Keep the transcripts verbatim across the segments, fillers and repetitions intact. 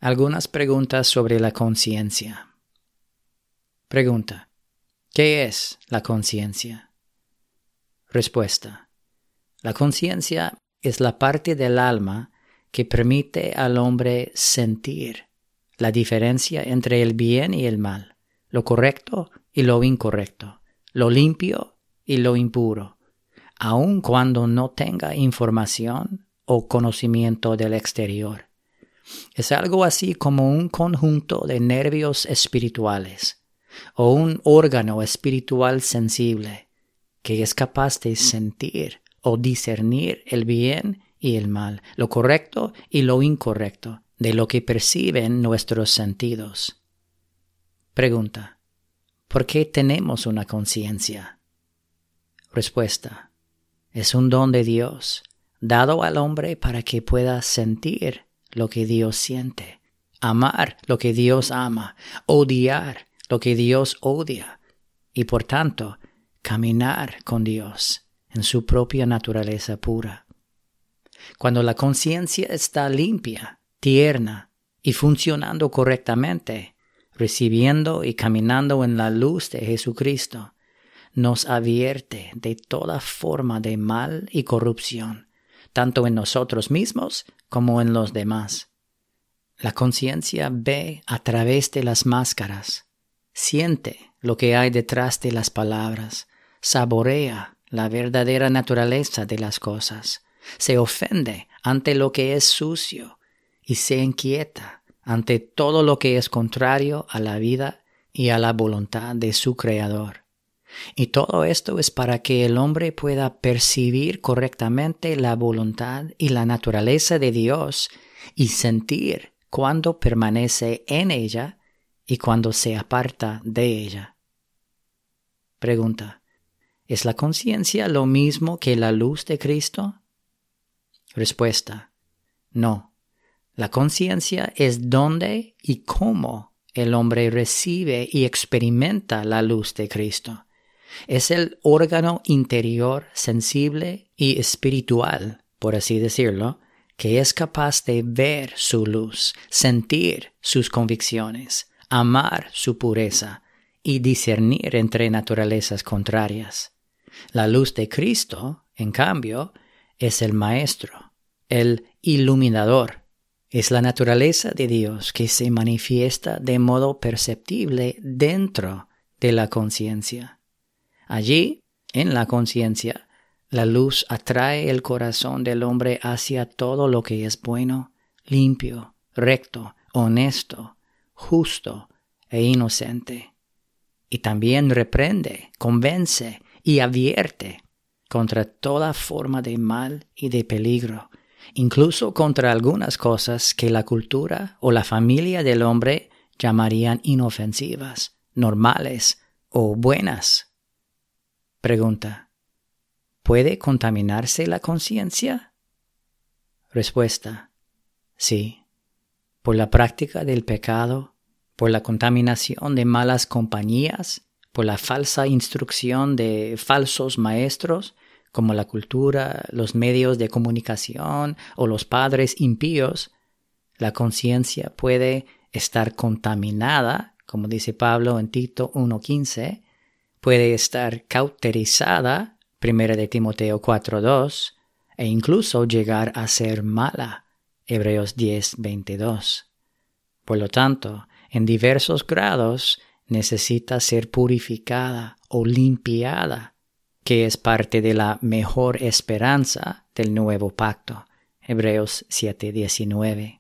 Algunas preguntas sobre la conciencia. Pregunta: ¿qué es la conciencia? Respuesta: la conciencia es la parte del alma que permite al hombre sentir la diferencia entre el bien y el mal, lo correcto y lo incorrecto, lo limpio y lo impuro, aun cuando no tenga información o conocimiento del exterior. Es algo así como un conjunto de nervios espirituales o un órgano espiritual sensible que es capaz de sentir o discernir el bien y el mal, lo correcto y lo incorrecto de lo que perciben nuestros sentidos. Pregunta: ¿por qué tenemos una conciencia? Respuesta: es un don de Dios, dado al hombre para que pueda sentir lo que Dios siente, amar lo que Dios ama, odiar lo que Dios odia, y por tanto, caminar con Dios en su propia naturaleza pura. Cuando la conciencia está limpia, tierna y funcionando correctamente, recibiendo y caminando en la luz de Jesucristo, nos advierte de toda forma de mal y corrupción, tanto en nosotros mismos como en los demás. La conciencia ve a través de las máscaras, siente lo que hay detrás de las palabras, saborea la verdadera naturaleza de las cosas, se ofende ante lo que es sucio y se inquieta ante todo lo que es contrario a la vida y a la voluntad de su Creador. Y todo esto es para que el hombre pueda percibir correctamente la voluntad y la naturaleza de Dios y sentir cuando permanece en ella y cuando se aparta de ella. Pregunta: ¿es la conciencia lo mismo que la luz de Cristo? Respuesta: no. La conciencia es dónde y cómo el hombre recibe y experimenta la luz de Cristo. Es el órgano interior sensible y espiritual, por así decirlo, que es capaz de ver su luz, sentir sus convicciones, amar su pureza y discernir entre naturalezas contrarias. La luz de Cristo, en cambio, es el maestro, el iluminador. Es la naturaleza de Dios que se manifiesta de modo perceptible dentro de la conciencia. Allí, en la conciencia, la luz atrae el corazón del hombre hacia todo lo que es bueno, limpio, recto, honesto, justo e inocente. Y también reprende, convence y advierte contra toda forma de mal y de peligro, incluso contra algunas cosas que la cultura o la familia del hombre llamarían inofensivas, normales o buenas. Pregunta: ¿puede contaminarse la conciencia? Respuesta: sí. Por la práctica del pecado, por la contaminación de malas compañías, por la falsa instrucción de falsos maestros, como la cultura, los medios de comunicación o los padres impíos, la conciencia puede estar contaminada, como dice Pablo en Tito uno quince, puede estar cauterizada, primera de Timoteo cuatro dos, e incluso llegar a ser mala, Hebreos diez veintidós. Por lo tanto, en diversos grados necesita ser purificada o limpiada, que es parte de la mejor esperanza del nuevo pacto, Hebreos siete diecinueve.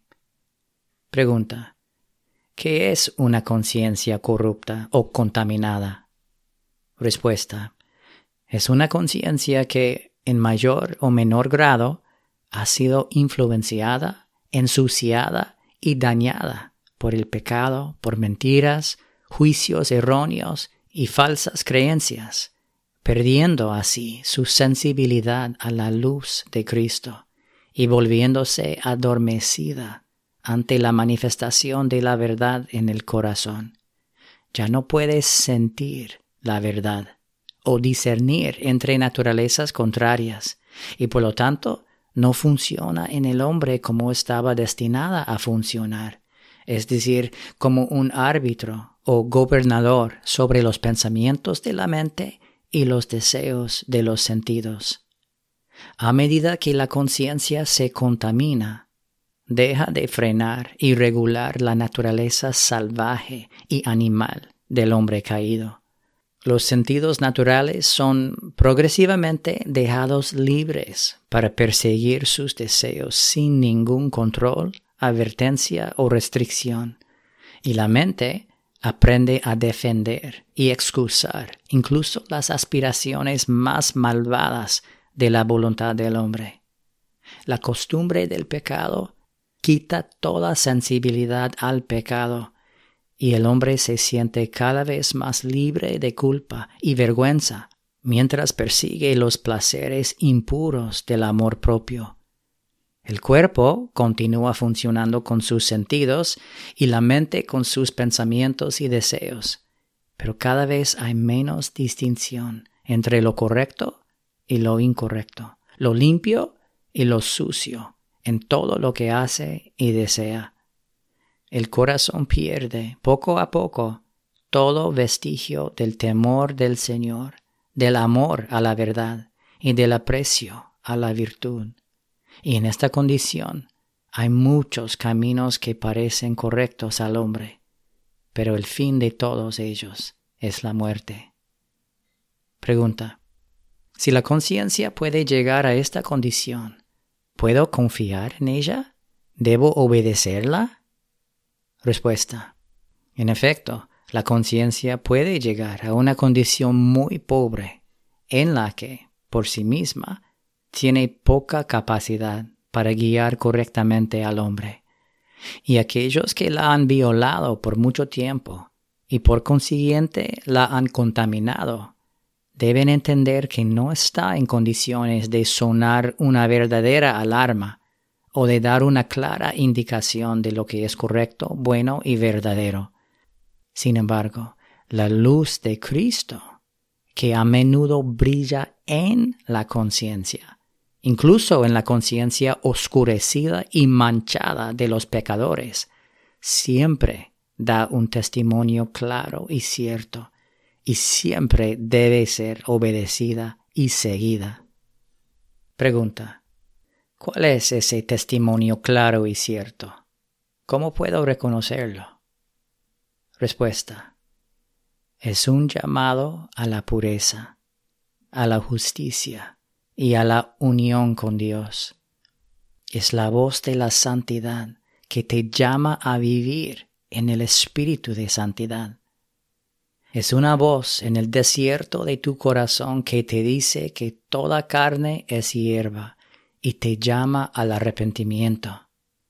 Pregunta: ¿qué es una conciencia corrupta o contaminada? Respuesta: es una conciencia que, en mayor o menor grado, ha sido influenciada, ensuciada y dañada por el pecado, por mentiras, juicios erróneos y falsas creencias, perdiendo así su sensibilidad a la luz de Cristo y volviéndose adormecida ante la manifestación de la verdad en el corazón. Ya no puede sentir la verdad o discernir entre naturalezas contrarias y por lo tanto no funciona en el hombre como estaba destinada a funcionar, es decir, como un árbitro o gobernador sobre los pensamientos de la mente y los deseos de los sentidos. A medida que la conciencia se contamina, deja de frenar y regular la naturaleza salvaje y animal del hombre caído. Los sentidos naturales son progresivamente dejados libres para perseguir sus deseos sin ningún control, advertencia o restricción, y la mente aprende a defender y excusar incluso las aspiraciones más malvadas de la voluntad del hombre. La costumbre del pecado quita toda sensibilidad al pecado, y el hombre se siente cada vez más libre de culpa y vergüenza mientras persigue los placeres impuros del amor propio. El cuerpo continúa funcionando con sus sentidos y la mente con sus pensamientos y deseos, pero cada vez hay menos distinción entre lo correcto y lo incorrecto, lo limpio y lo sucio en todo lo que hace y desea. El corazón pierde, poco a poco, todo vestigio del temor del Señor, del amor a la verdad y del aprecio a la virtud. Y en esta condición hay muchos caminos que parecen correctos al hombre, pero el fin de todos ellos es la muerte. Pregunta: si la conciencia puede llegar a esta condición, ¿puedo confiar en ella? ¿Debo obedecerla? Respuesta: en efecto, la conciencia puede llegar a una condición muy pobre, en la que, por sí misma, tiene poca capacidad para guiar correctamente al hombre. Y aquellos que la han violado por mucho tiempo, y por consiguiente la han contaminado, deben entender que no está en condiciones de sonar una verdadera alarma o de dar una clara indicación de lo que es correcto, bueno y verdadero. Sin embargo, la luz de Cristo, que a menudo brilla en la conciencia, incluso en la conciencia oscurecida y manchada de los pecadores, siempre da un testimonio claro y cierto, y siempre debe ser obedecida y seguida. Pregunta: ¿cuál es ese testimonio claro y cierto? ¿Cómo puedo reconocerlo? Respuesta: es un llamado a la pureza, a la justicia y a la unión con Dios. Es la voz de la santidad que te llama a vivir en el espíritu de santidad. Es una voz en el desierto de tu corazón que te dice que toda carne es hierba y te llama al arrepentimiento.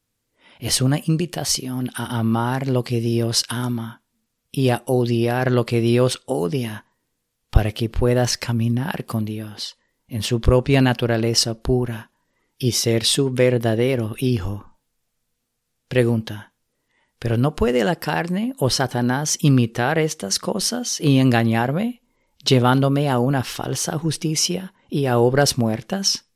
Es una invitación a amar lo que Dios ama y a odiar lo que Dios odia, para que puedas caminar con Dios en su propia naturaleza pura y ser su verdadero hijo. Pregunta: ¿pero no puede la carne o Satanás imitar estas cosas y engañarme, llevándome a una falsa justicia y a obras muertas?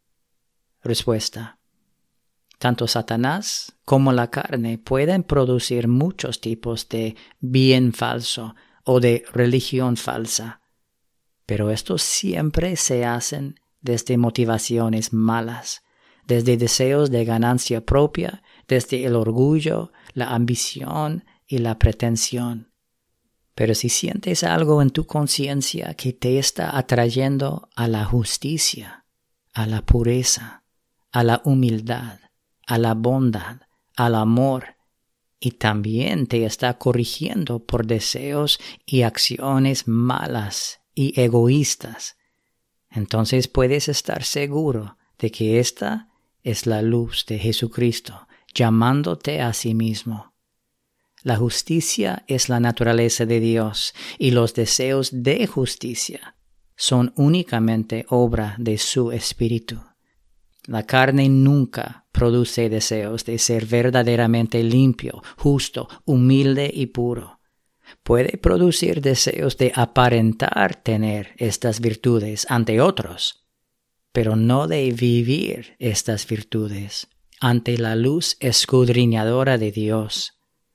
Respuesta: tanto Satanás como la carne pueden producir muchos tipos de bien falso o de religión falsa, pero estos siempre se hacen desde motivaciones malas, desde deseos de ganancia propia, desde el orgullo, la ambición y la pretensión. Pero si sientes algo en tu conciencia que te está atrayendo a la justicia, a la pureza, a la humildad, a la bondad, al amor, y también te está corrigiendo por deseos y acciones malas y egoístas, entonces puedes estar seguro de que esta es la luz de Jesucristo llamándote a sí mismo. La justicia es la naturaleza de Dios y los deseos de justicia son únicamente obra de su Espíritu. La carne nunca produce deseos de ser verdaderamente limpio, justo, humilde y puro. Puede producir deseos de aparentar tener estas virtudes ante otros, pero no de vivir estas virtudes ante la luz escudriñadora de Dios.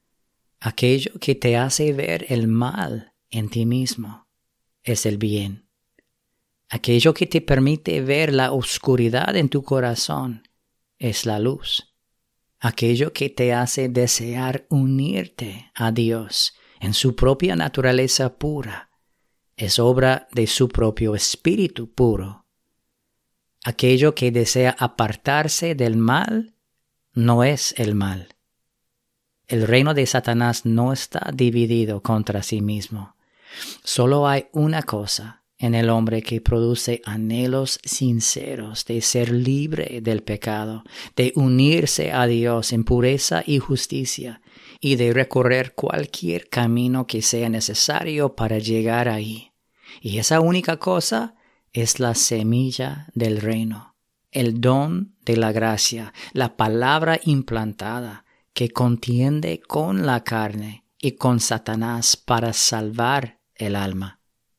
Aquello que te hace ver el mal en ti mismo es el bien. Aquello que te permite ver la oscuridad en tu corazón es la luz. Aquello que te hace desear unirte a Dios en su propia naturaleza pura es obra de su propio espíritu puro. Aquello que desea apartarse del mal no es el mal. El reino de Satanás no está dividido contra sí mismo. Solo hay una cosa en el hombre que produce anhelos sinceros de ser libre del pecado, de unirse a Dios en pureza y justicia, y de recorrer cualquier camino que sea necesario para llegar ahí. Y esa única cosa es la semilla del reino, el don de la gracia, la palabra implantada que contiende con la carne y con Satanás para salvar el alma.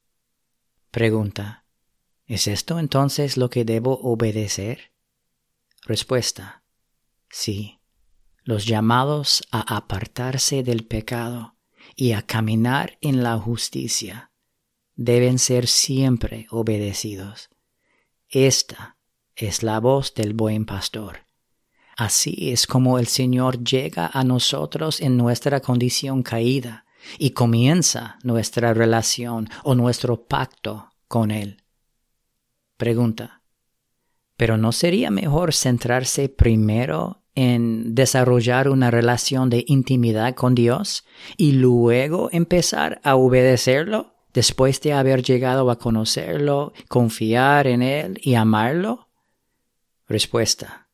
Pregunta: ¿es esto entonces lo que debo obedecer? Respuesta: sí. Los llamados a apartarse del pecado y a caminar en la justicia deben ser siempre obedecidos. Esta es la voz del buen pastor. Así es como el Señor llega a nosotros en nuestra condición caída y comienza nuestra relación o nuestro pacto con Él. Pregunta: ¿pero no sería mejor centrarse primero en desarrollar una relación de intimidad con Dios y luego empezar a obedecerlo después de haber llegado a conocerlo, confiar en Él y amarlo? Respuesta: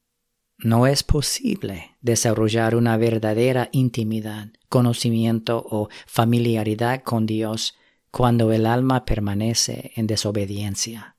no es posible desarrollar una verdadera intimidad, conocimiento o familiaridad con Dios cuando el alma permanece en desobediencia.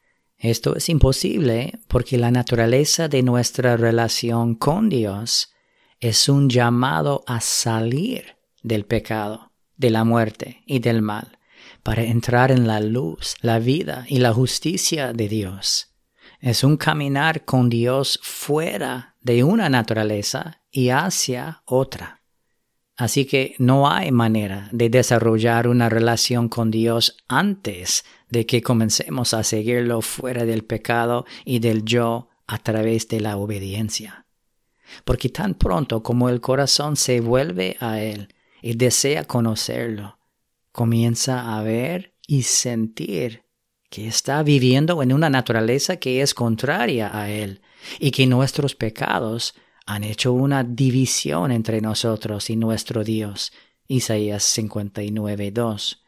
Esto es imposible porque la naturaleza de nuestra relación con Dios es un llamado a salir del pecado, de la muerte y del mal, para entrar en la luz, la vida y la justicia de Dios. Es un caminar con Dios fuera de una naturaleza y hacia otra. Así que no hay manera de desarrollar una relación con Dios antes de que comencemos a seguirlo fuera del pecado y del yo a través de la obediencia. Porque tan pronto como el corazón se vuelve a Él y desea conocerlo, comienza a ver y sentir que está viviendo en una naturaleza que es contraria a Él y que nuestros pecados han hecho una división entre nosotros y nuestro Dios. Isaías cincuenta y nueve, dos.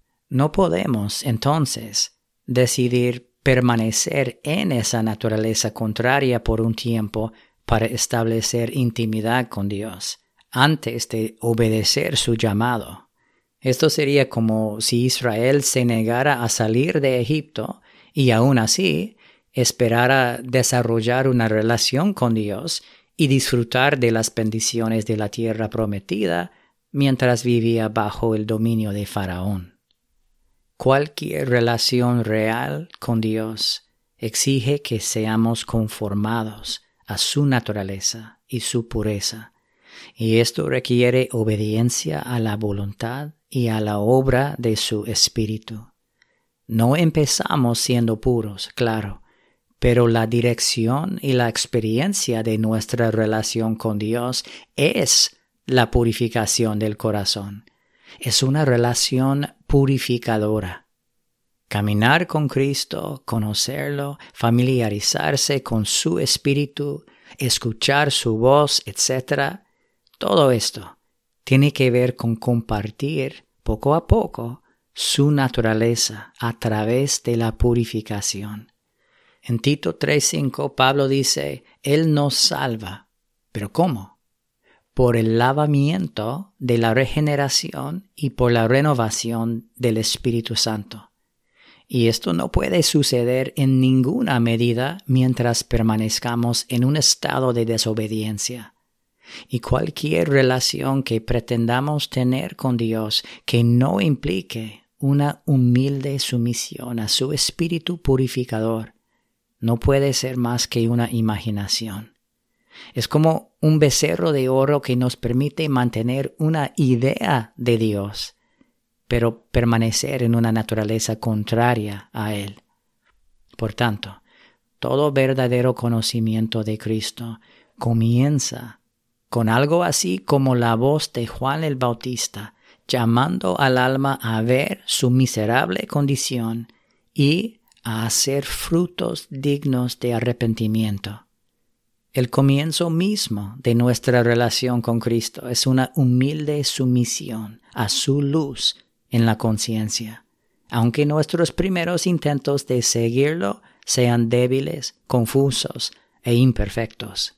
No podemos, entonces, decidir permanecer en esa naturaleza contraria por un tiempo para establecer intimidad con Dios, antes de obedecer su llamado. Esto sería como si Israel se negara a salir de Egipto y aún así esperara desarrollar una relación con Dios y disfrutar de las bendiciones de la tierra prometida mientras vivía bajo el dominio de Faraón. Cualquier relación real con Dios exige que seamos conformados a su naturaleza y su pureza, y esto requiere obediencia a la voluntad y a la obra de su Espíritu. No empezamos siendo puros, claro, pero la dirección y la experiencia de nuestra relación con Dios es la purificación del corazón. Es una relación purificadora. Caminar con Cristo, conocerlo, familiarizarse con su Espíritu, escuchar su voz, etcétera, todo esto tiene que ver con compartir poco a poco su naturaleza a través de la purificación. En Tito tres cinco, Pablo dice: Él nos salva. ¿Pero cómo? Por el lavamiento de la regeneración y por la renovación del Espíritu Santo. Y esto no puede suceder en ninguna medida mientras permanezcamos en un estado de desobediencia. Y cualquier relación que pretendamos tener con Dios que no implique una humilde sumisión a su Espíritu purificador no puede ser más que una imaginación. Es como un becerro de oro que nos permite mantener una idea de Dios, pero permanecer en una naturaleza contraria a Él. Por tanto, todo verdadero conocimiento de Cristo comienza con algo así como la voz de Juan el Bautista, llamando al alma a ver su miserable condición y a hacer frutos dignos de arrepentimiento. El comienzo mismo de nuestra relación con Cristo es una humilde sumisión a su luz en la conciencia, aunque nuestros primeros intentos de seguirlo sean débiles, confusos e imperfectos.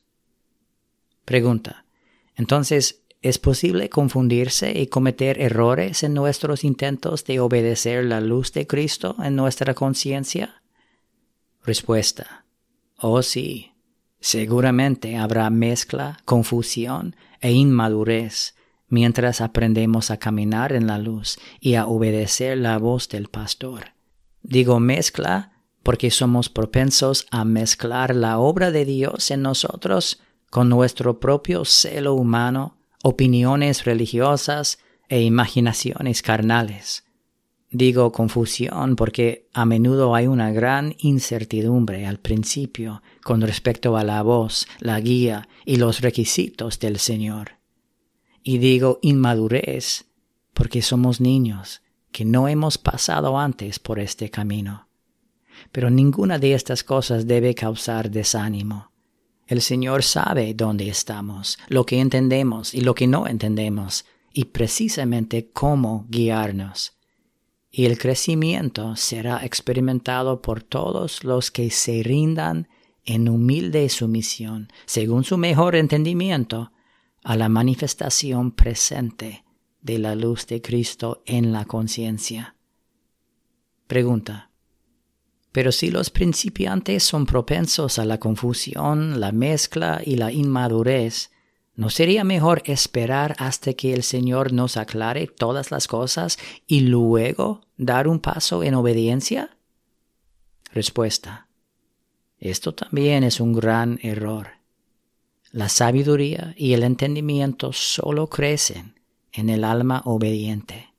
Pregunta: entonces, ¿es posible confundirse y cometer errores en nuestros intentos de obedecer la luz de Cristo en nuestra conciencia? Respuesta: oh sí. Seguramente habrá mezcla, confusión e inmadurez mientras aprendemos a caminar en la luz y a obedecer la voz del pastor. Digo mezcla porque somos propensos a mezclar la obra de Dios en nosotros con nuestro propio celo humano, opiniones religiosas e imaginaciones carnales. Digo confusión porque a menudo hay una gran incertidumbre al principio con respecto a la voz, la guía y los requisitos del Señor. Y digo inmadurez porque somos niños que no hemos pasado antes por este camino. Pero ninguna de estas cosas debe causar desánimo. El Señor sabe dónde estamos, lo que entendemos y lo que no entendemos, y precisamente cómo guiarnos. Y el crecimiento será experimentado por todos los que se rindan en humilde sumisión, según su mejor entendimiento, a la manifestación presente de la luz de Cristo en la conciencia. Pregunta: pero si los principiantes son propensos a la confusión, la mezcla y la inmadurez, ¿no sería mejor esperar hasta que el Señor nos aclare todas las cosas y luego dar un paso en obediencia? Respuesta: esto también es un gran error. La sabiduría y el entendimiento solo crecen en el alma obediente.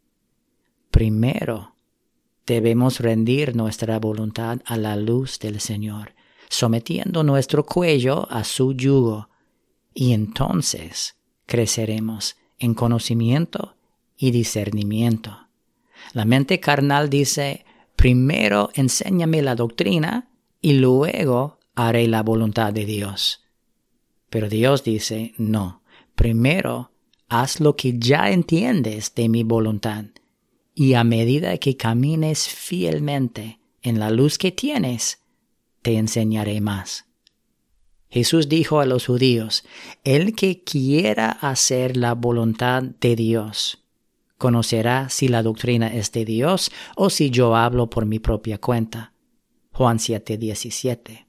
Primero, debemos rendir nuestra voluntad a la luz del Señor, sometiendo nuestro cuello a su yugo, y entonces creceremos en conocimiento y discernimiento. La mente carnal dice: primero enséñame la doctrina y luego haré la voluntad de Dios. Pero Dios dice: no, primero haz lo que ya entiendes de mi voluntad, y a medida que camines fielmente en la luz que tienes, te enseñaré más. Jesús dijo a los judíos: el que quiera hacer la voluntad de Dios, conocerá si la doctrina es de Dios o si yo hablo por mi propia cuenta. Juan siete diecisiete.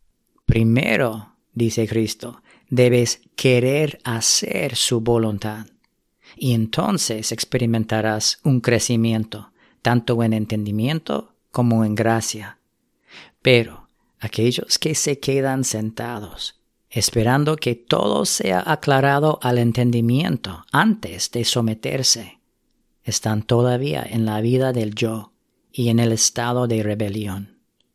Primero, dice Cristo, debes querer hacer su voluntad, y entonces experimentarás un crecimiento, tanto en entendimiento como en gracia. Pero aquellos que se quedan sentados, esperando que todo sea aclarado al entendimiento antes de someterse, están todavía en la vida del yo y en el estado de rebelión.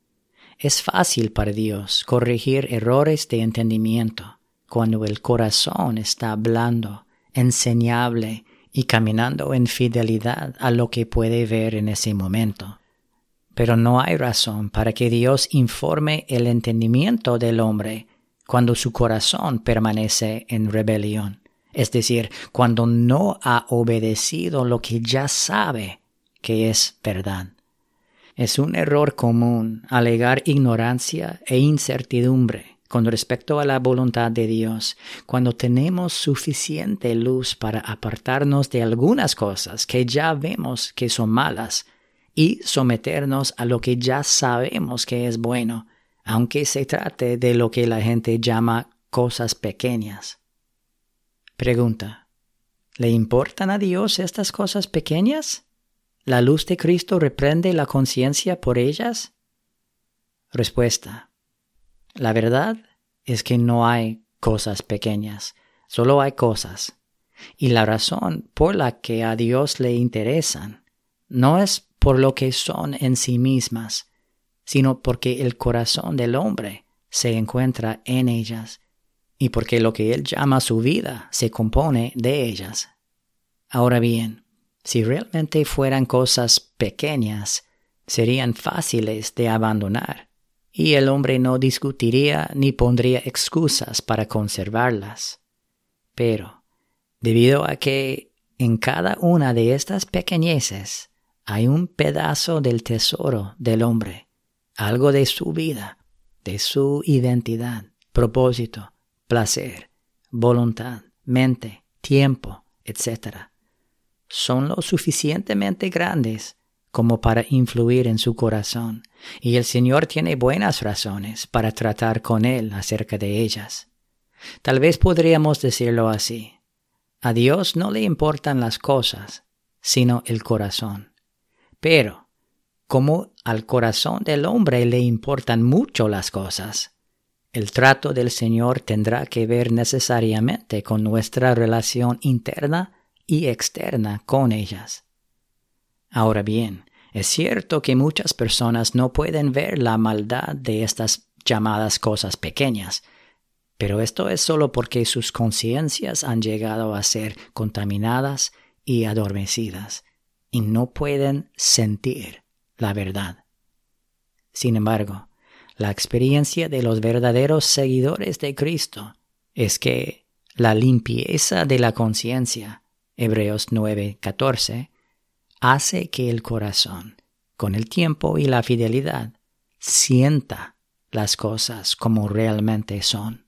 Es fácil para Dios corregir errores de entendimiento cuando el corazón está blando, enseñable y caminando en fidelidad a lo que puede ver en ese momento. Pero no hay razón para que Dios informe el entendimiento del hombre cuando su corazón permanece en rebelión, es decir, cuando no ha obedecido lo que ya sabe que es verdad. Es un error común alegar ignorancia e incertidumbre con respecto a la voluntad de Dios cuando tenemos suficiente luz para apartarnos de algunas cosas que ya vemos que son malas y someternos a lo que ya sabemos que es bueno, aunque se trate de lo que la gente llama cosas pequeñas. Pregunta: ¿le importan a Dios estas cosas pequeñas? ¿La luz de Cristo reprende la conciencia por ellas? Respuesta: la verdad es que no hay cosas pequeñas, solo hay cosas. Y la razón por la que a Dios le interesan no es por lo que son en sí mismas, sino porque el corazón del hombre se encuentra en ellas y porque lo que él llama su vida se compone de ellas. Ahora bien, si realmente fueran cosas pequeñas, serían fáciles de abandonar, y el hombre no discutiría ni pondría excusas para conservarlas. Pero, debido a que en cada una de estas pequeñeces hay un pedazo del tesoro del hombre, algo de su vida, de su identidad, propósito, placer, voluntad, mente, tiempo, etcétera, son lo suficientemente grandes como para influir en su corazón, y el Señor tiene buenas razones para tratar con él acerca de ellas. Tal vez podríamos decirlo así: a Dios no le importan las cosas, sino el corazón. Pero, como al corazón del hombre le importan mucho las cosas, el trato del Señor tendrá que ver necesariamente con nuestra relación interna y externa con ellas. Ahora bien, es cierto que muchas personas no pueden ver la maldad de estas llamadas cosas pequeñas, pero esto es solo porque sus conciencias han llegado a ser contaminadas y adormecidas, y no pueden sentir la verdad. Sin embargo, la experiencia de los verdaderos seguidores de Cristo es que la limpieza de la conciencia, Hebreos nueve catorce, hace que el corazón, con el tiempo y la fidelidad, sienta las cosas como realmente son.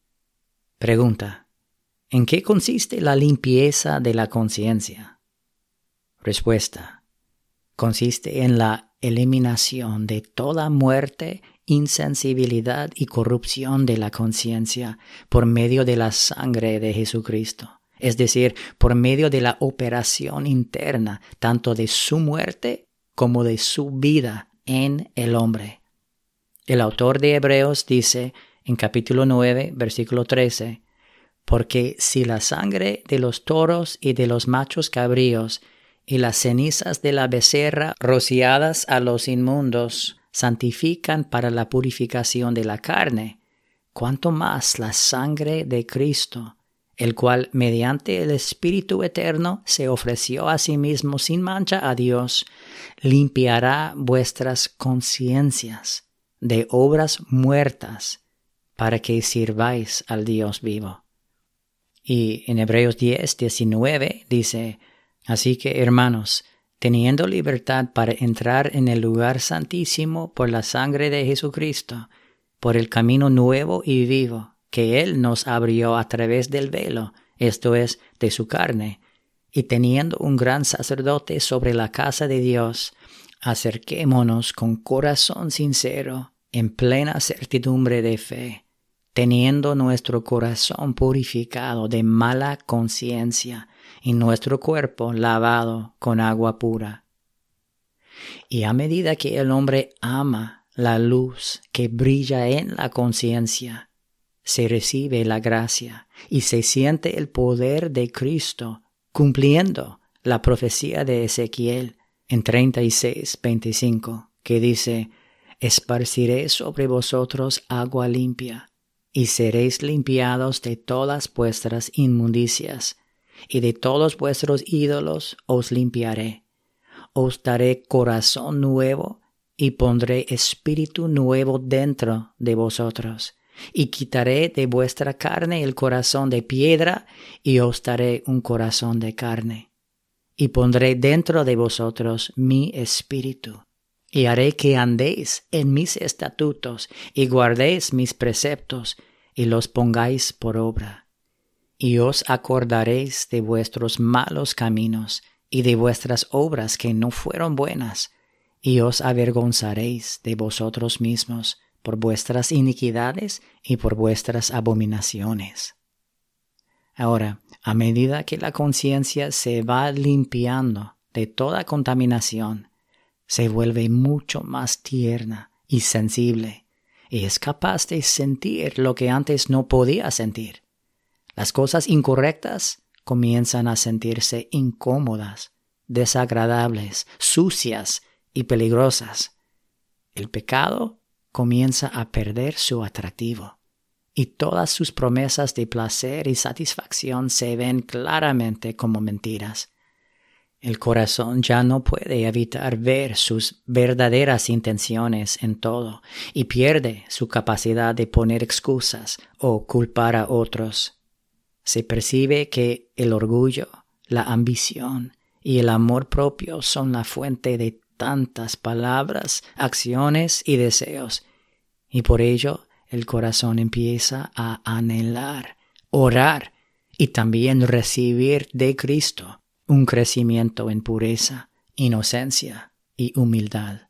Pregunta: ¿en qué consiste la limpieza de la conciencia? Respuesta: consiste en la eliminación de toda muerte, insensibilidad y corrupción de la conciencia por medio de la sangre de Jesucristo, es decir, por medio de la operación interna tanto de su muerte como de su vida en el hombre. El autor de Hebreos dice en capítulo nueve, versículo trece, porque si la sangre de los toros y de los machos cabríos y las cenizas de la becerra rociadas a los inmundos santifican para la purificación de la carne, cuánto más la sangre de Cristo, el cual mediante el Espíritu Eterno se ofreció a sí mismo sin mancha a Dios, limpiará vuestras conciencias de obras muertas para que sirváis al Dios vivo. Y en Hebreos diez, diecinueve dice: así que, hermanos, teniendo libertad para entrar en el lugar santísimo por la sangre de Jesucristo, por el camino nuevo y vivo que Él nos abrió a través del velo, esto es, de su carne, y teniendo un gran sacerdote sobre la casa de Dios, acerquémonos con corazón sincero, en plena certidumbre de fe, teniendo nuestro corazón purificado de mala conciencia y nuestro cuerpo lavado con agua pura. Y a medida que el hombre ama la luz que brilla en la conciencia, se recibe la gracia y se siente el poder de Cristo cumpliendo la profecía de Ezequiel en treinta y seis, veinticinco, que dice: esparciré sobre vosotros agua limpia, y seréis limpiados de todas vuestras inmundicias, y de todos vuestros ídolos os limpiaré. Os daré corazón nuevo, y pondré espíritu nuevo dentro de vosotros. Y quitaré de vuestra carne el corazón de piedra, y os daré un corazón de carne. Y pondré dentro de vosotros mi espíritu. Y haré que andéis en mis estatutos, y guardéis mis preceptos, y los pongáis por obra. Y os acordaréis de vuestros malos caminos, y de vuestras obras que no fueron buenas, y os avergonzaréis de vosotros mismos, por vuestras iniquidades y por vuestras abominaciones. Ahora, a medida que la conciencia se va limpiando de toda contaminación, se vuelve mucho más tierna y sensible, y es capaz de sentir lo que antes no podía sentir. Las cosas incorrectas comienzan a sentirse incómodas, desagradables, sucias y peligrosas. El pecado comienza a perder su atractivo y todas sus promesas de placer y satisfacción se ven claramente como mentiras. El corazón ya no puede evitar ver sus verdaderas intenciones en todo y pierde su capacidad de poner excusas o culpar a otros. Se percibe que el orgullo, la ambición y el amor propio son la fuente de tantas palabras, acciones y deseos, y por ello el corazón empieza a anhelar, orar y también recibir de Cristo un crecimiento en pureza, inocencia y humildad.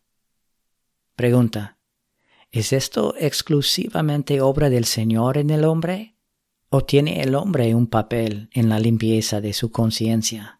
Pregunta: ¿es esto exclusivamente obra del Señor en el hombre? ¿O tiene el hombre un papel en la limpieza de su conciencia?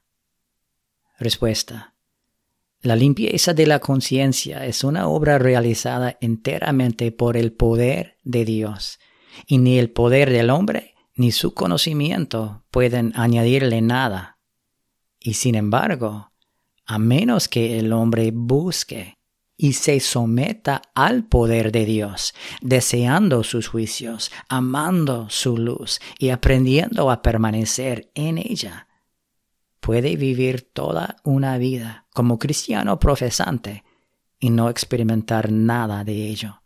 Respuesta: la limpieza de la conciencia es una obra realizada enteramente por el poder de Dios, y ni el poder del hombre ni su conocimiento pueden añadirle nada. Y sin embargo, a menos que el hombre busque y se someta al poder de Dios, deseando sus juicios, amando su luz y aprendiendo a permanecer en ella, puede vivir toda una vida como cristiano profesante y no experimentar nada de ello.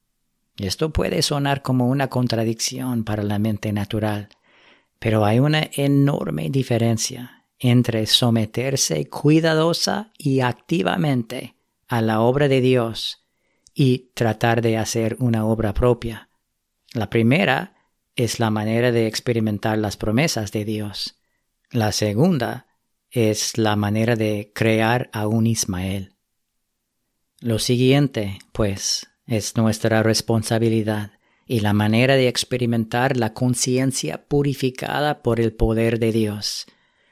Esto puede sonar como una contradicción para la mente natural, pero hay una enorme diferencia entre someterse cuidadosa y activamente a la obra de Dios y tratar de hacer una obra propia. La primera es la manera de experimentar las promesas de Dios. La segunda es la manera de crear a un Ismael. Lo siguiente, pues, es nuestra responsabilidad y la manera de experimentar la conciencia purificada por el poder de Dios.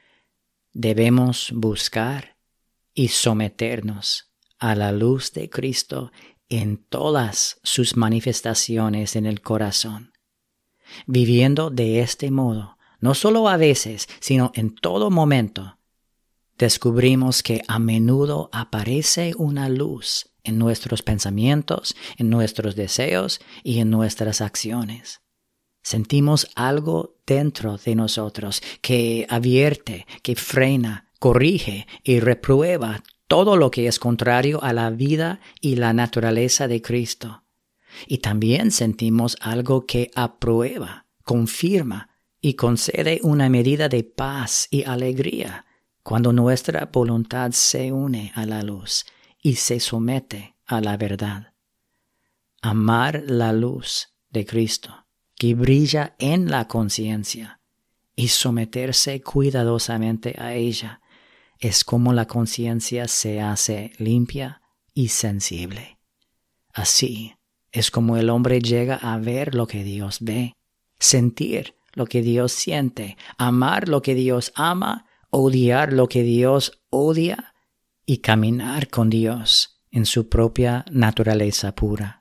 Debemos buscar y someternos a la luz de Cristo en todas sus manifestaciones en el corazón. Viviendo de este modo, no solo a veces, sino en todo momento, descubrimos que a menudo aparece una luz en nuestros pensamientos, en nuestros deseos y en nuestras acciones. Sentimos algo dentro de nosotros que advierte, que frena, corrige y reprueba todo lo que es contrario a la vida y la naturaleza de Cristo. Y también sentimos algo que aprueba, confirma y concede una medida de paz y alegría cuando nuestra voluntad se une a la luz y se somete a la verdad. Amar la luz de Cristo que brilla en la conciencia, y someterse cuidadosamente a ella, es como la conciencia se hace limpia y sensible. Así es como el hombre llega a ver lo que Dios ve, sentir lo que Dios siente, amar lo que Dios ama, odiar lo que Dios odia, y caminar con Dios en su propia naturaleza pura.